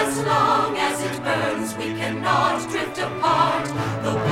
As long as it burns, we cannot drift apart. The